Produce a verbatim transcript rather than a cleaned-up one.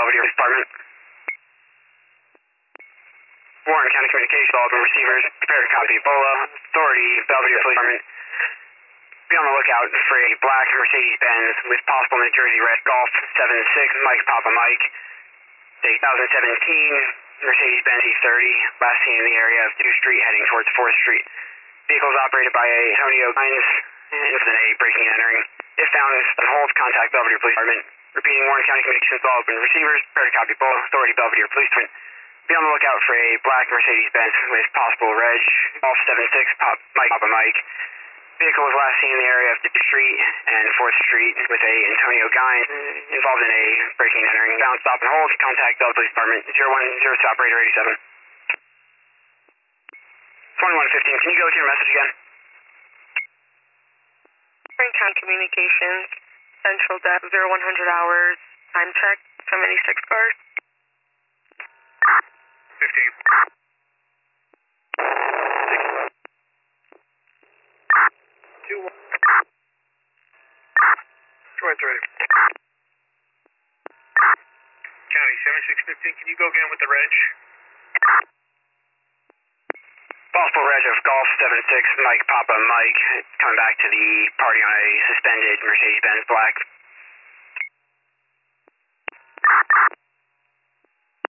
Belvedere Police Department. Warren County Communications, all open receivers, prepare to copy. Bola, Authority, Belvedere Police Department. Be on the lookout for a black Mercedes-Benz with possible New Jersey red Golf seven six Mike Papa Mike. two thousand seventeen Mercedes-Benz E thirty, last seen in the area of two Street heading towards fourth Street. Vehicle is operated by Antonio Gines, incident A, breaking and entering. If found on hold, contact Belvedere Police Department. Repeating, Warren County Communications, all open receivers, prepare to copy. Bola, Authority, Belvedere Police Department. Be on the lookout for a black Mercedes-Benz with possible reg, Golf seven six Pop, Mike Papa Mike. Vehicle was last seen in the area of Fifth Street and fourth Street with a Antonio Gines involved in a breaking and entering. Found, stop and hold, contact Belvedere Police Department, zero one zero to operator eighty-seven. twenty-one fifteen, can you go with your message again? Warren County Communications, Central Depth, zero one hundred hours, time check, seventy-six cars. fifteen. two one. twenty-three. County, seventy-six fifteen, can you go again with the reg? Possible reg of Golf seven six Mike Papa Mike, coming back to the party on a suspended Mercedes-Benz black.